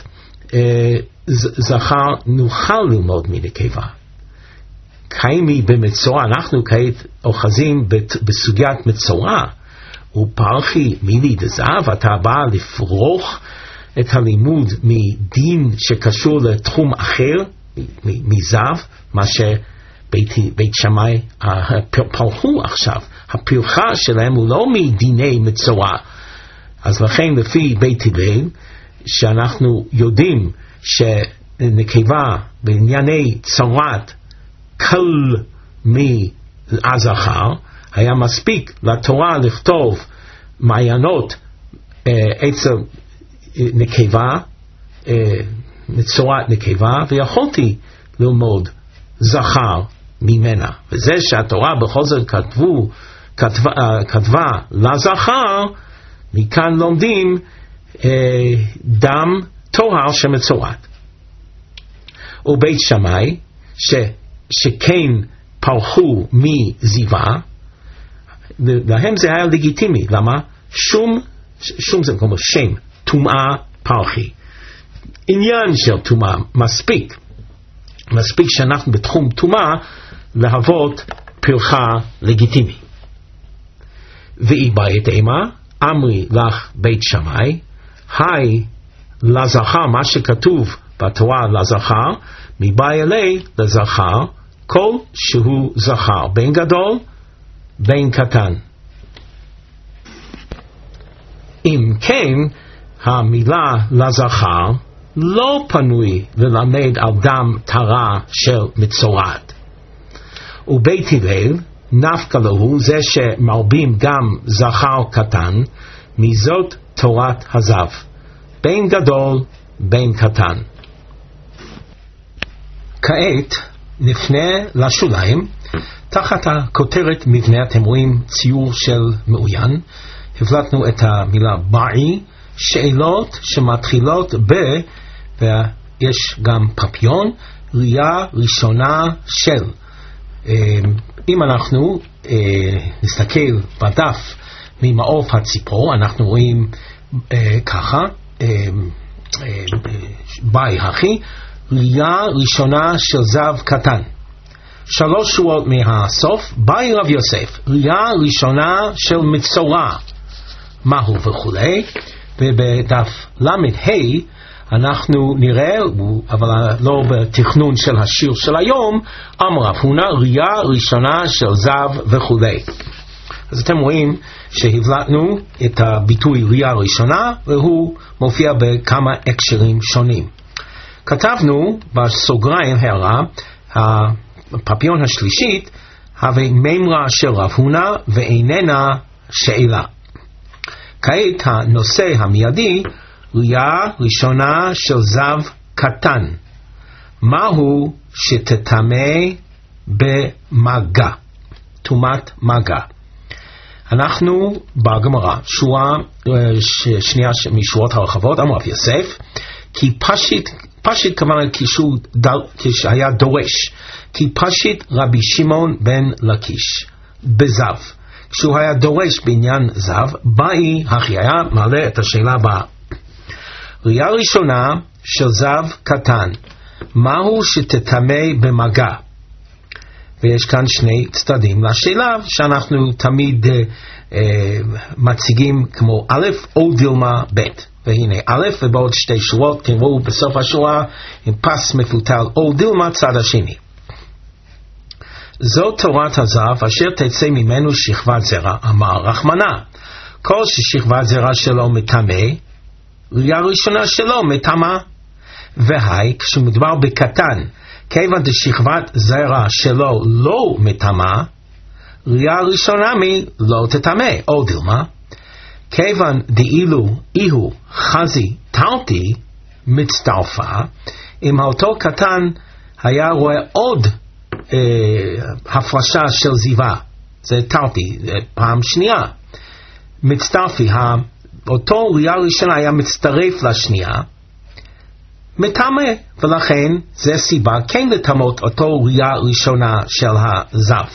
זכר נוכל ללמוד מנקבה? קיימי במצורע, אנחנו כעת אוחזים בסוגיית מצורע, ופרחי מילי דזהב, אתה בא לפרוח את הלימוד מדין שקשור לתחום אחר מזהב, מה שבית שמאי פרחו עכשיו. הפרחה שלהם הוא לא מדיני מצורע. אז לכן לפי בית הלל, שאנחנו יודעים שנקבה בענייני צורת קל מהזכר, היה מספיק לתורה לכתוב מעיינות אצל נקבה, מצורת נקבה, ויכולתי ללמוד זכר ממנה. וזה שהתורה בכל זאת כתבה לזכר, מכאן לומדים דם טוהר שמצורת. ובית שמאי שכן פרחו מזיווה, להם זה היה לגיטימי. למה? שום זה כמו שם, טומאה פרחי. עניין של טומאה מספיק שאנחנו בתחום טומאה להוות פרחה לגיטימי. ואי בית אימה, אמרי לך בית שמאי, היי לזכר, מה שכתוב בתורה לזכר, מבאי אלי לזכר, כל שהוא זכר, בין גדול בין קטן. אם כן, המילה לזכר לא פנוי ללמד על דם טהרה של מצורעת. ובית הלל נפקא לו זה שמרבים גם זכר קטן, מזאת תורת הזב, בין גדול בין קטן. כעת נפנה לשוליים. תחת הכותרת מבנה אתם רואים ציור של מעוין. הבלטנו את המילה באי, שאלות שמתחילות ב, ויש גם פפיון, ראייה ראשונה של. אם אנחנו נסתכל בדף ממעוף הציפור, אנחנו רואים ככה, באי הכי, ראייה ראשונה של זב קטן. 3 שורות מהסוף, באי רב יוסף, ראייה ראשונה של מצורע, מהו וכולי. ובדף למד אנחנו נראה, אבל לא בתכנון של השיר של היום, אמר רב הונא, ראייה ראשונה של זב וכולי. אז אתם רואים שהבלטנו את הביטוי ראייה ראשונה, והוא מופיע בכמה הקשרים שונים. כתבנו בסוגריים הערה, הפפיון השלישית, הווה מימרה של רב הונא ואיננה שאלה. כעת הנושא המיידי, ראייה ראשונה של זב קטן. מהו שתטמא במגע, טומאת מגע. אנחנו בגמרא, שורה שנייה משורות הרחבות, אמר רב יוסף, כי פשיט כמובן כשהיה דורש, כי פשיט רבי שמעון בן לקיש בזב. כשהוא היה דורש בעניין זב, באי הכי היה מעלה את השאלה הבאה. ראייה ראשונה של זב קטן, מהו שתטמא במגע? ויש כאן שני צדדים לשאלה שאנחנו תמיד מציגים כמו א' או דילמה ב'. והנה א' ובעוד 2 שורות, תראו בסוף השורה עם פס מפותל או דילמה צד השני. זו תורת הזב אשר תצא ממנו שכבת זרע, אמר רחמנה. כל ששכבת זרע שלו מטמא, ראייה ראשונה שלו מטמא. והי, כשמדובר בקטן, כיוון דשכבת זרע שלו לא מטמא, ראייה ראשונה מי לא תטמא, או דילמה. כיוון דאילו איהו חזי תרתי מצטרפה, אם אותו קטן היה רואה עוד הפרשה של זיווה, זה תרתי, פעם שנייה, מצטרפי, אותו ראייה ראשונה היה מצטרף לשנייה, מטמא, ולכן זה סיבה כן לטמאות אותו ראייה ראשונה של הזב.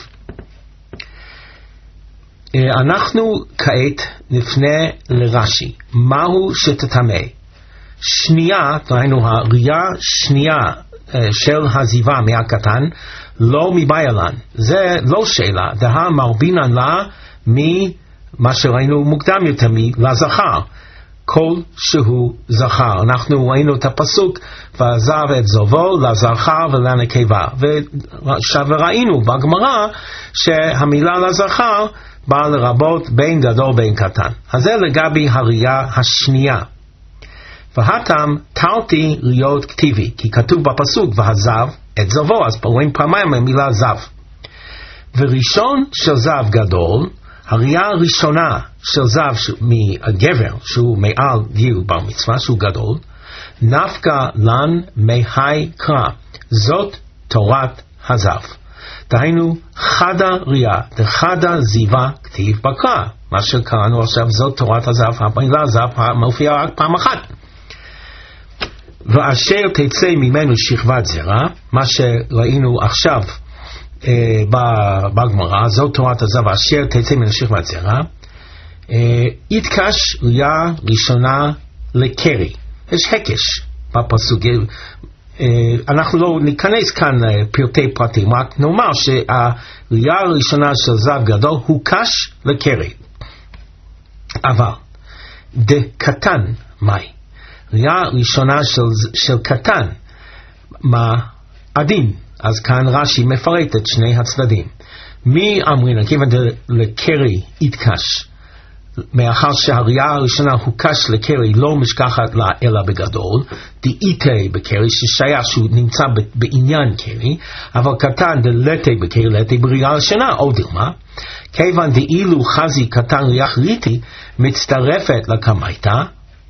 אנחנו כעת נפנה לרש"י, מהו שתטמא? שנייה, דהיינו הראייה שנייה של הזיווה מהקטן, לא מבעלן, זה לא שאלה, דה מרבינן לה ממה שראינו מוקדם יותר לזכר, כל שהוא זכר. אנחנו ראינו את הפסוק, ועזב את זובו לזכר ולנקבה, וראינו בגמרא שהמילה לזכר באה לרבות בין גדול בין קטן. אז זה לגבי הראייה השנייה. והתם תרתי להיות כתיבי, כי כתוב בפסוק והזב את זובו, אז רואים פעמיים המילה זב. וראשון של זב גדול, הראייה הראשונה של זב מהגבר שהוא מעל גיל בר מצווה שהוא גדול, נפקא לן מהי קרא, זאת תורת הזב. דהיינו חדה ראייה, דחדה זיווה כתיב בקרא. מה שקראנו עכשיו זאת תורת הזב, המילה זב מופיעה רק פעם אחת. ואשר תצא ממנו שכבת זרע, מה שראינו עכשיו בגמרא, זאת תורת הזב, אשר תצא ממנו שכבת זרע, יתקש ראייה ראשונה לקרי. יש הקש בפסוק. אנחנו לא ניכנס כאן לפרטי פרטים, רק נאמר שהראייה הראשונה של זב גדול הוא קש לקרי. אבל דקטן מהי? ראייה ראשונה של קטן, מה הדין? אז כאן רש"י מפרט את שני הצדדים. מי אמרינן, כיוון לקרי יתקש, מאחר שהראייה הראשונה הוקש לקרי לא משכחת לה אלא בגדול, דאיתי בקרי ששייך שהוא נמצא בעניין קרי, אבל קטן דלתי בקרי לתי בראייה הראשונה, או דרמה, כיוון דאילו חזי קטן ריח ריתי מצטרפת לקמייתה,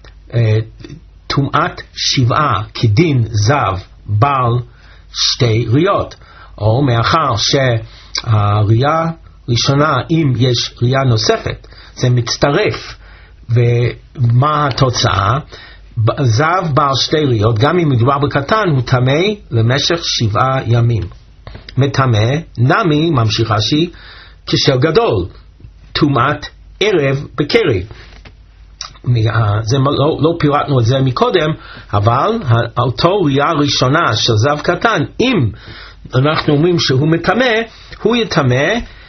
טומאת שבעה כדין זב בעל שתי ראיות, או מאחר שהראייה ראשונה, אם יש ראייה נוספת, זה מצטרף, ומה התוצאה? זב בעל שתי ראיות, גם אם מדובר בקטן, הוא טמא למשך 7 ימים. מטמא, נמי, ממשיכה שהיא, כשל גדול, טומאת ערב בקרי. זה לא פירטנו את זה מקודם, אבל אותו ראייה ראשונה של זב קטן, אם אנחנו אומרים שהוא מטמא, הוא יטמא,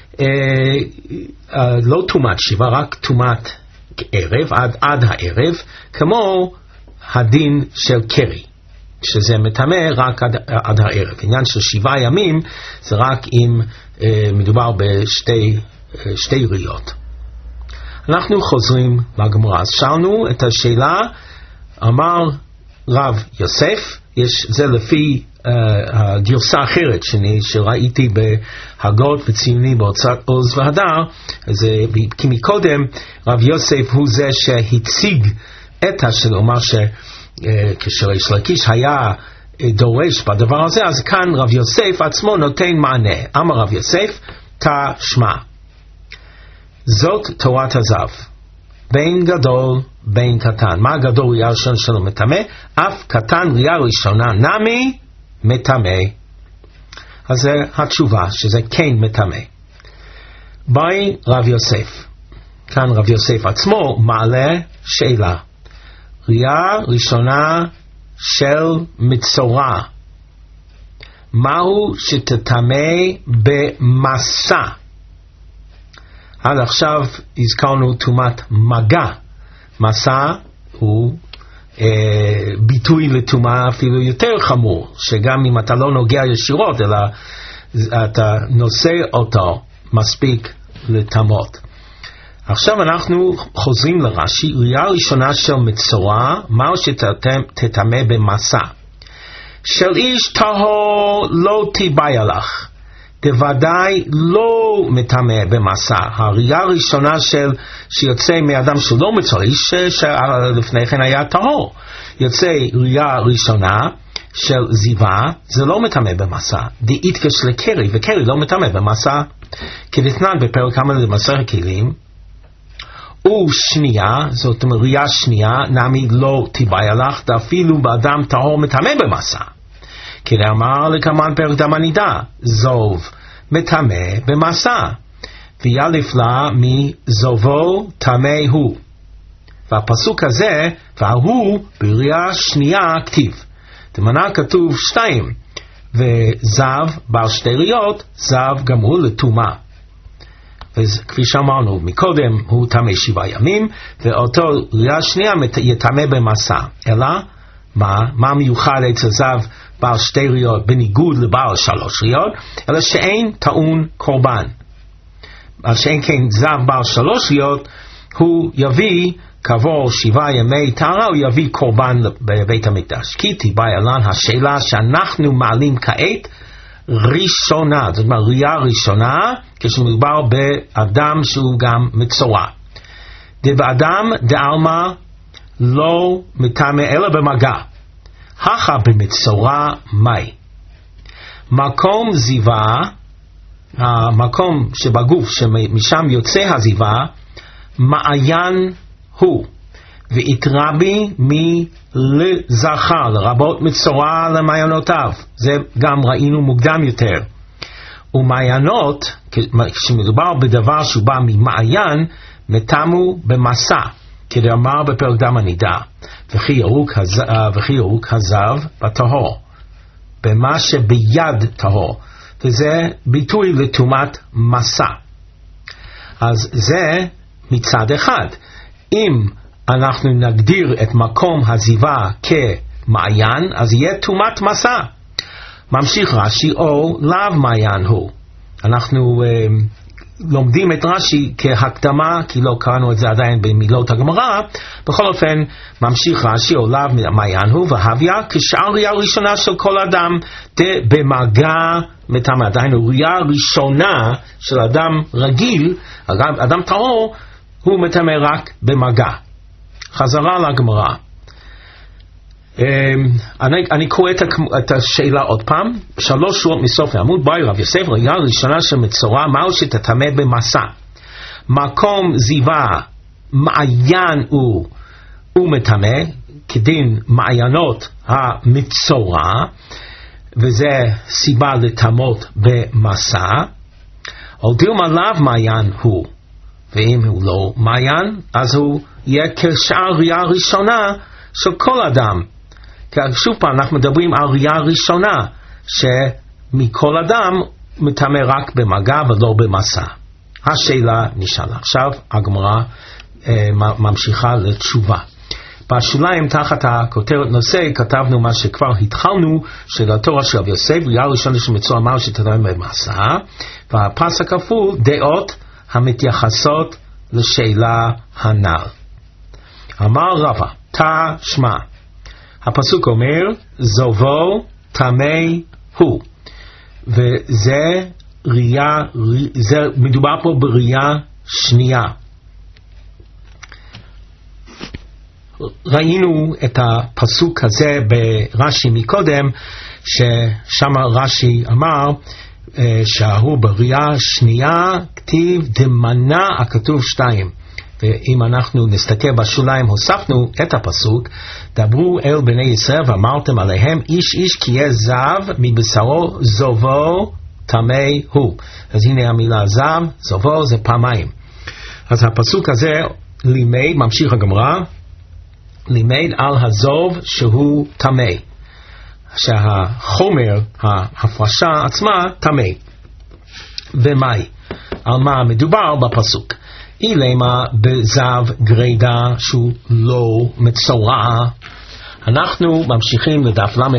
לא טומאת שבעה, רק טומאת ערב, עד הערב, כמו הדין של קרי, שזה מטמא רק עד הערב. עניין של 7 ימים זה רק אם מדובר בשתי ראיות. אנחנו חוזרים לגמרא. אז שאלנו את השאלה, אמר רב יוסף, זה לפי הגרסה אחרת שראיתי בהגות וציונים בהוצאת עוז והדר, כי מקודם רב יוסף הוא זה שהציג את השאלה, אומר שכשריש לקיש היה דורש בדבר הזה, אז כאן רב יוסף עצמו נותן מענה. אמר רב יוסף, תשמע, זאת תורת הזב, בין גדול בין קטן. מה הגדול ראייה ראשונה שלו מטמא? אף קטן ראייה ראשונה נמי מטמא. אז זה התשובה, שזה כן מטמא. ביי רב יוסף, כאן רב יוסף עצמו מעלה שאלה. ראייה ראשונה של מצורע, מהו שתטמא במסע? עד עכשיו הזכרנו טומאת מגע. מסע הוא ביטוי לטומאה אפילו יותר חמור, שגם אם אתה לא נוגע ישירות אלא אתה נושא אותו, מספיק לטמאות. עכשיו אנחנו חוזרים לרש"י. ראייה ראשונה של מצורע, מהו שתטמא במסע? של איש טהור לא תיבאי לך, בוודאי לא מטמא במסע. הראייה הראשונה שיוצא מאדם שלא מצורע, איש שלפני כן היה טהור, יוצא ראייה ראשונה של זיווה, זה לא מטמא במסע. דאיתקש לקרי, וקרי לא מטמא במסע, כדתנן בפרק כמה למסכת כלים, ושנייה, זאת אומרת ראייה שנייה, נמי לא תיבאי לך, אפילו באדם טהור מטמא במסע. כדאמר לקמן פרק דמנידה, זוב מטמא במסע, ויאלף לה מזובו טמא הוא. והפסוק הזה, והוא בראייה שנייה כתיב. דמנה כתוב 2, וזב בעל שתי ראיות, זב גם הוא לטומאה. וכפי שאמרנו מקודם, הוא טמא 7 ימים, ואותו ראייה שנייה יטמא במסע. אלא מה מיוחד אצל זב בעל שתי ראיות בניגוד לבעל 3 ראיות? אלא שאין טעון קורבן. על שאין כן זב בעל 3 ראיות, הוא יביא כעבור 7 ימי טהרה, הוא יביא קורבן בבית המקדש. כי תיבאי עלן השאלה שאנחנו מעלים כעת ראשונה, זאת אומרת ראייה ראשונה, כשמדובר באדם שהוא גם מצורע. באדם דעלמא לא מטמא אלא במגע. הכה במצורע מי? מקום זיווה, המקום שבגוף שמשם יוצא הזיווה, מעיין הוא, והתרבי מלזכר, לרבות מצורע למעיינותיו. זה גם ראינו מוקדם יותר. ומעיינות, כשמדובר בדבר שהוא בא ממעיין, מטמאו במסע, כדאמר בפרק דמנידה, וכי ירוק הזב בטהור, במה שביד טהור, וזה ביטוי לטומאת מסע. אז זה מצד אחד. אם אנחנו נגדיר את מקום הזיווה כמעיין, אז יהיה טומאת מסע. ממשיך רש"י, או לאו מעיין הוא. אנחנו לומדים את רש"י כהקדמה, כי לא קראנו את זה עדיין במילות הגמרא. בכל אופן, ממשיך רש"י, עולב מעיין הוא והוויה כשאר ראייה ראשונה של כל אדם במגע מטמא. עדיין ראייה ראשונה של אדם רגיל, אדם טהור, הוא מטמא רק במגע. חזרה לגמרא. אני קורא את השאלה עוד פעם. 3 שורות מסוף העמוד. באי רב יוסף, ראייה ראשונה של מצורע, מהו שתטמא במסע. מקום זיווה מעיין הוא מטמא, כדין מעיינות המצורע, וזה סיבה לטמאות במסע. או דילמה לאו מעיין הוא, ואם הוא לא מעיין, אז הוא יהיה כשאר ראייה ראשונה של כל אדם. שוב פעם, אנחנו מדברים על ראייה ראשונה, שמכל אדם מטמא רק במגע ולא במסע. השאלה נשאלה. עכשיו הגמרא ממשיכה לתשובה. בשוליים תחת הכותרת נושא כתבנו מה שכבר התחלנו, שלתורה של רב יוסף, ראייה ראשונה של מצורע מהו שתטמא במסע, והפסק כפול דעות המתייחסות לשאלה הנ"ל. אמר רבא, תשמע, הפסוק אומר, זובו טמא הוא, וזה ראייה, מדובר פה בראייה שנייה. ראינו את הפסוק הזה ברש"י מקודם, ששם רש"י אמר שהוא בראייה שנייה כתיב דמנה הכתוב 2. ואם אנחנו נסתכל בשוליים, הוספנו את הפסוק, דברו אל בני ישראל ואמרתם עליהם, איש איש כי יהיה זב מבשרו זובו טמא הוא. אז הנה המילה זב, זובו זה פעמיים. אז הפסוק הזה לימד, ממשיך הגמרא, לימד על הזוב שהוא טמא, שהחומר, ההפרשה עצמה טמא. ומאי? על מה מדובר בפסוק? אילמה בזב גרידה שהוא לא מצורע. אנחנו ממשיכים לדף למ"ה.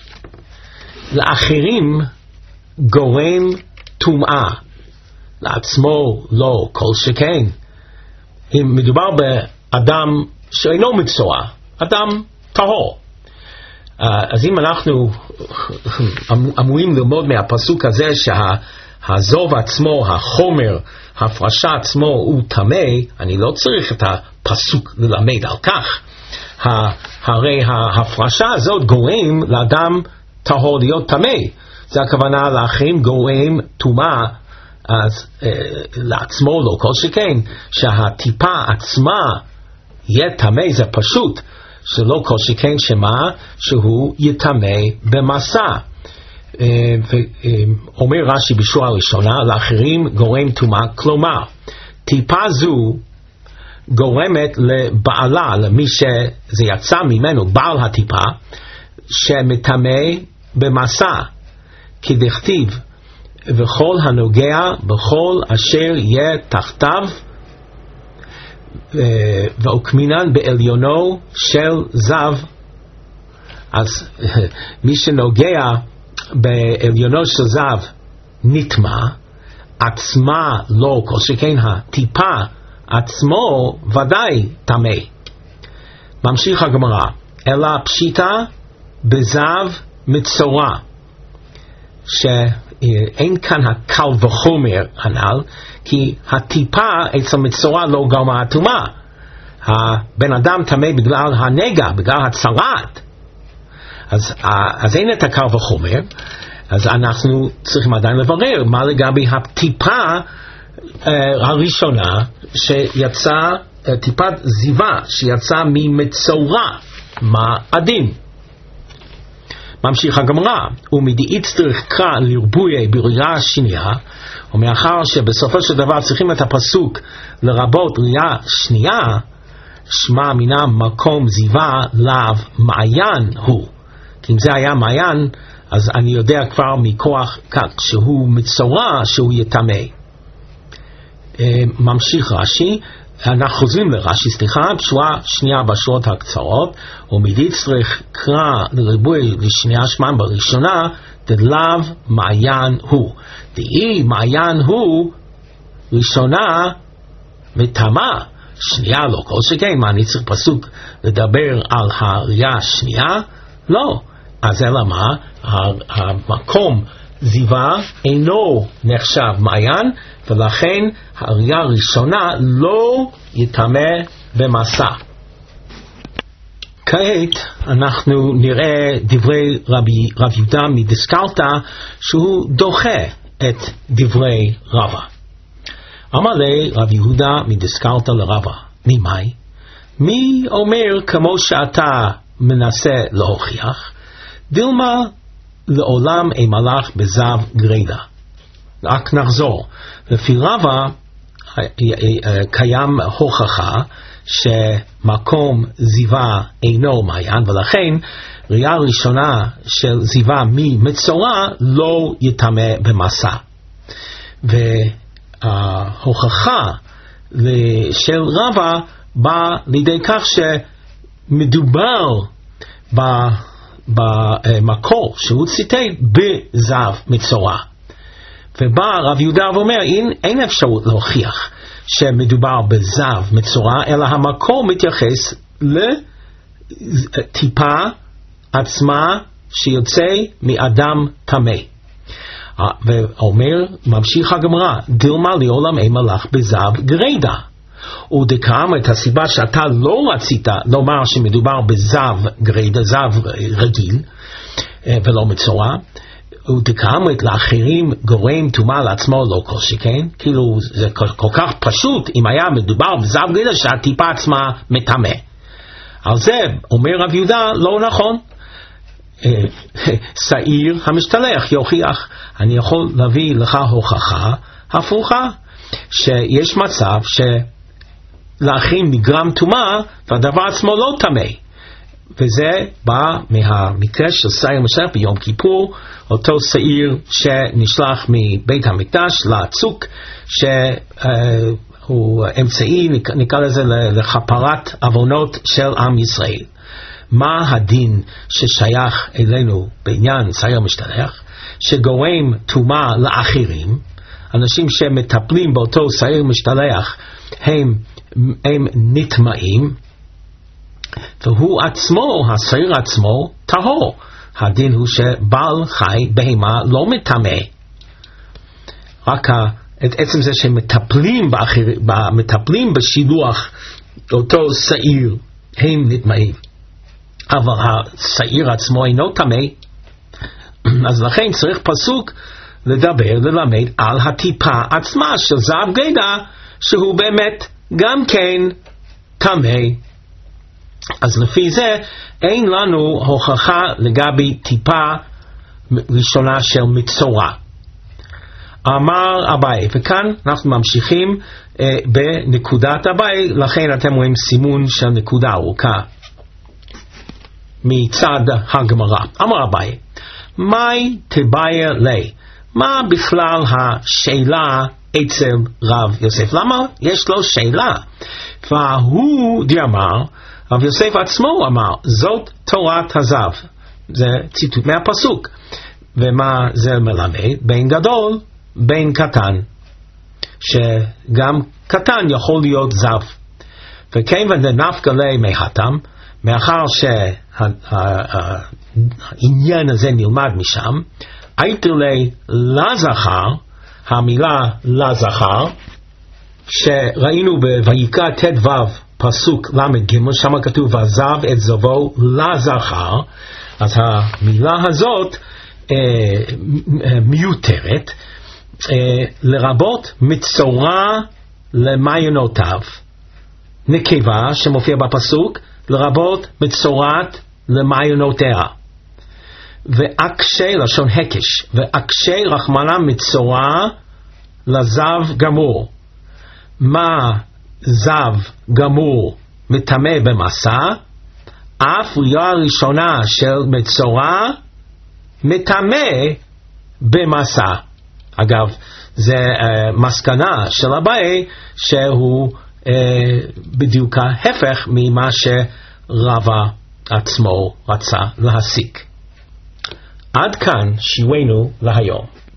לאחרים גורם טומאה, לעצמו לא כל שכן. אם מדובר באדם שאינו מצורע, אדם טהור, אז אם אנחנו אמורים ללמוד מהפסוק הזה שהזוב עצמו, החומר, ההפרשה עצמו הוא טמא, אני לא צריך את הפסוק ללמד על כך. הרי ההפרשה הזאת גורם לאדם טהור להיות טמא. זה הכוונה לאחרים גורם טומאה, אז לעצמו לא כל שכן. שהטיפה עצמה יהיה טמא, זה פשוט, שלא כל שכן שמה שהוא יטמא במסע. אומר רש"י בשורה הראשונה, לאחרים גורם טומאה, כלומר טיפה זו גורמת לבעלה, למי שזה יצא ממנו, בעל הטיפה, שמטמא במסע, כדכתיב וכל הנוגע בכל אשר יהיה תחתיו ואוקמינן בעליונו של זב. אז מי שנוגע בעליונו של זב נטמא, עצמה לא, כל שכן הטיפה עצמו ודאי טמא. ממשיך הגמרא, אלא פשיטה בזב מצורע, שאין כאן הקל וחומר הנ"ל, כי הטיפה אצל מצורע לא גרמה הטומאה. הבן אדם טמא בגלל הנגע, בגלל הצרת. אז אין את הקל וחומר, אז אנחנו צריכים עדיין לברר מה לגבי הטיפה הראשונה שיצא, טיפת זיווה שיצא ממצורע, מה הדין? ממשיך הגמרא, ומדאית צריך קרא לרבויה בראייה שנייה, ומאחר שבסופו של דבר צריכים את הפסוק לרבות ראייה שנייה, שמה מינה מקום זיווה לאו מעיין הוא. כי אם זה היה מעיין, אז אני יודע כבר מכוח כך שהוא מצורע שהוא יטמא. ממשיך רש"י, אנחנו חוזרים לרש"י, בשורה שנייה בשורות הקצרות, ומדאית צריך קרא לריבוי לשנייה שמן בראשונה, דלאו מעיין הוא. דאי מעיין הוא, ראשונה מטמאה, שנייה לא. כל שכן, מה אני צריך פסוק לדבר על הראייה השנייה? לא. אז אלא מה? המקום זיווה אינו נחשב מעיין, ולכן הראייה הראשונה לא יטמא במסע. כעת אנחנו נראה דברי רב יהודה מדיסקלתא, שהוא דוחה את דברי רבא. אמר לי רב יהודה מדיסקלתא לרבא, ממאי? מי אומר כמו שאתה מנסה להוכיח? דילמה לעולם אמלך בזב גרידא. רק נחזור. לפי רבא קיים הוכחה שמקום זיווה אינו מעיין, ולכן ראייה ראשונה של זיווה ממצורע לא יטמא במסע. וההוכחה של רבא בא לידי כך שמדובר במקור שהוא ציטט בזב מצורע. ובא רב יהודה ואומר, אין אפשרות להוכיח שמדובר בזב מצורע, אלא המקור מתייחס לטיפה עצמה שיוצא מאדם טמא. ואומר, ממשיך הגמרא, דילמה לעולם אמלך בזב גרידא. ודקאם את הסיבה שאתה לא רצית לומר שמדובר בזב גרידא, זב רגיל ולא מצורע, ודקאמת לאחרים גורם טומאה לעצמו לא כל שכן. כאילו זה כל כך פשוט אם היה מדובר בזב גרידא שהטיפה עצמה מטמא. על זה אומר רב יהודה לא נכון. שעיר המשתלח יוכיח. אני יכול להביא לך הוכחה הפוכה, שיש מצב שלאחרים נגרם טומאה והדבר עצמו לא טמא. וזה בא מהמקרה של שעיר משתלח ביום כיפור, אותו שעיר שנשלח מבית המקדש לצוק, שהוא אמצעי, נקרא לזה, לכפרת עוונות של עם ישראל. מה הדין ששייך אלינו בעניין שעיר משתלח, שגורם טומאה לאחרים? אנשים שמטפלים באותו שעיר משתלח הם נטמאים, והוא עצמו, השעיר עצמו, טהור. הדין הוא שבעל חי בהמה לא מטמא. רק את עצם זה שמטפלים מטפלים בשילוח אותו שעיר, הם נטמאים. אבל השעיר עצמו אינו טמא. אז לכן צריך פסוק לדבר, ללמד על הטיפה עצמה של זב גרידא, שהוא באמת גם כן טמא. אז לפי זה אין לנו הוכחה לגבי טיפה ראשונה של מצורע. אמר אביי, וכאן אנחנו ממשיכים בנקודת אביי, לכן אתם רואים סימון של נקודה ארוכה מצד הגמרא. אמר אביי, מאי תבאיה לי? מה בכלל השאלה אצל רב יוסף? למה יש לו שאלה? והוא אמר, רב יוסף עצמו אמר, זאת תורת הזב. זה ציטוט מהפסוק. ומה זה מלמד? בין גדול, בין קטן. שגם קטן יכול להיות זב. וכן ונפקא ליה מהתם, מאחר שהעניין הזה נלמד משם, הייתו ליה לזכר, המילה לזכר, שראינו בויקרא ט"ו פסוק למ"ג, שם כתוב ועזב את זבו לזכר. אז המילה הזאת מיותרת, לרבות מצורע למעיינותיו. נקבה שמופיע בפסוק, לרבות מצורעת למעיינותיה. ואקשה, לשון הקש, ואקשה רחמנא מצורע לזב גמור. מה זב גמור מטמא במסע? אף ראייה ראשונה של מצורע מטמא במסע. אגב, זה מסקנה של אביי שהוא בדיוק ההפך ממה שרבא עצמו רצה להסיק. עד כאן שיעורנו להיום.